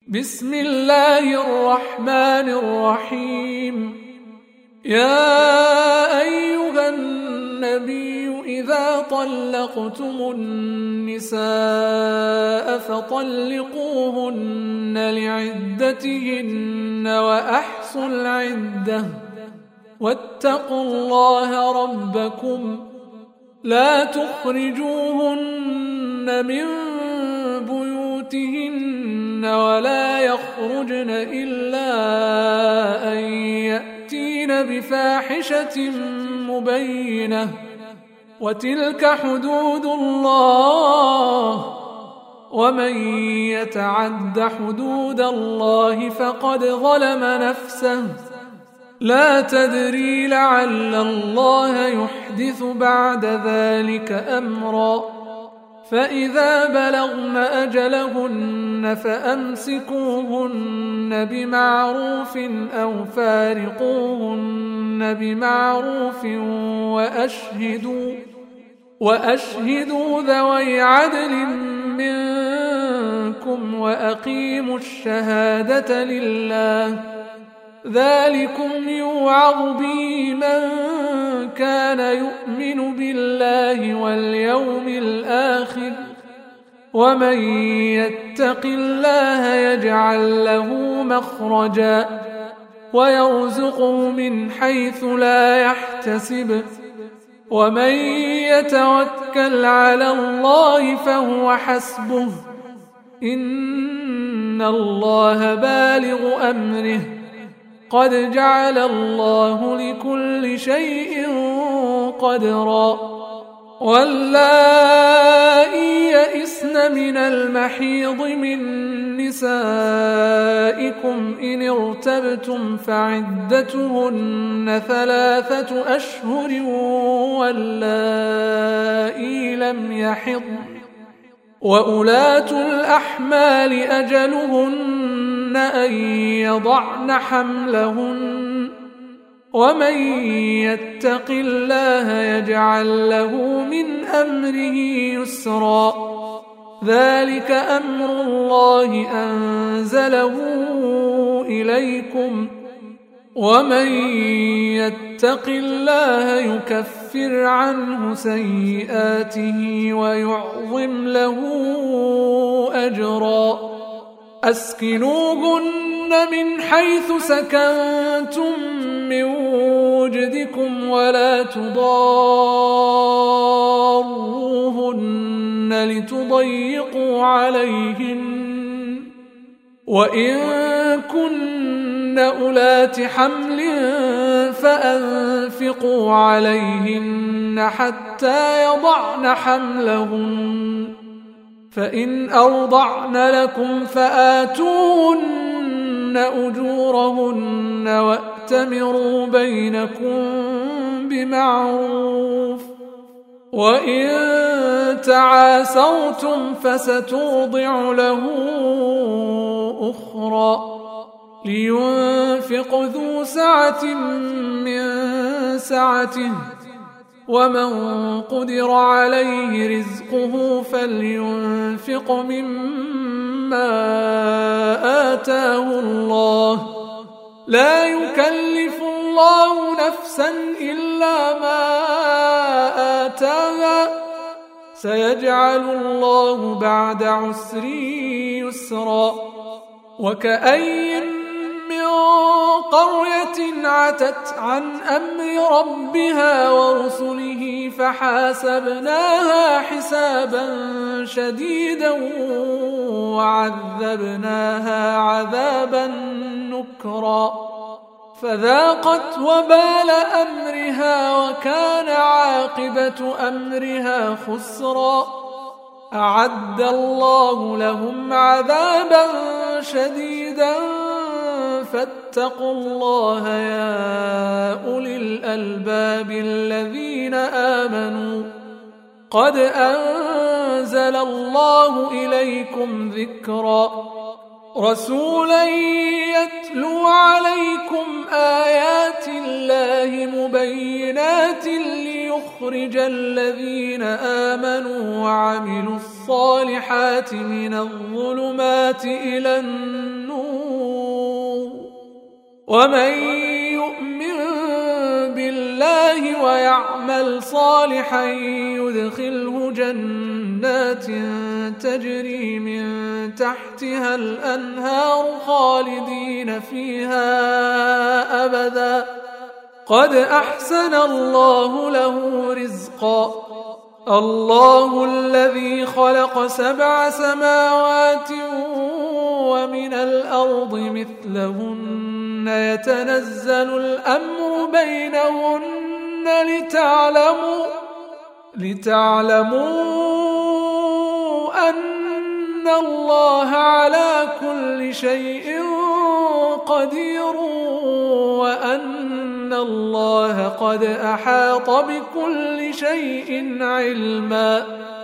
بسم الله الرحمن الرحيم. يا أيها النبي إذا طلقتم النساء فطلقوهن لعدتهن وأحصوا العدة واتقوا الله ربكم لا تخرجوهن من بيوتهن ولا يخرجن إلا أن يأتين بفاحشة مبينة وتلك حدود الله ومن يتعد حدود الله فقد ظلم نفسه لا تدري لعل الله يحدث بعد ذلك أمرا فإذا بلغن أجلهن فأمسكوهن بمعروف أو فارقوهن بمعروف وأشهدوا ذوي عدل منكم وأقيموا الشهادة لله ذلكم يوعظ به من كان يؤمن بالله واليوم الآخر ومن يتق الله يجعل له مخرجا ويرزقه من حيث لا يحتسب ومن يتوكل على الله فهو حسبه إن الله بالغ أمره قد جعل الله لكل شيء قدرا واللائي يئسن من المحيض من نسائكم إن ارتبتم فعدتهن 3 أشهر واللائي لم يحضن وأولاة الأحمال أجلهن أن يضعن حملهن ومن يتق الله يجعل له من أمره يسرا ذلك أمر الله أنزله إليكم ومن يتق الله يكفر عنه سيئاته ويعظم له أجرا أسكنوهن من حيث سكنتم من وجدكم ولا تضاروهن لتضيقوا عليهن وإن كن أولات حمل فأنفقوا عليهن حتى يضعن حملهن فإن أرضعن لكم فآتوهن أجورهن وأتمروا بينكم بمعروف وإن تعاسرتم فسترضع له أخرى لينفق ذو سعة من سعته ومن قدر عليه رزقه فلينفق مما آتاه الله لا يكلف الله نفسا إلا ما آتاها سيجعل الله بعد عسر يسرا وكأين من قرية عتت عن أمر ربها ورسله فحاسبناها حسابا شديدا وعذبناها عذابا نكرا فذاقت وبال أمرها وكان عاقبة أمرها خسرا أعد الله لهم عذابا شديدا فاتقوا الله يا أولي الألباب الذين آمنوا قد أنزل الله إليكم ذكرا رسولا يتلو عليكم آيات الله مبينات ليخرج الذين آمنوا وعملوا الصالحات من الظلمات إلى النور ومن يؤمن بالله ويعمل صالحا يدخله جنات تجري من تحتها الأنهار خالدين فيها أبدا قد أحسن الله له رزقا الله الذي خلق 7 سماوات ومن الأرض مثلهن يتنزل الأمر بينهن لتعلموا أن الله على كل شيء قدير وأن الله قد أحاط بكل شيء علما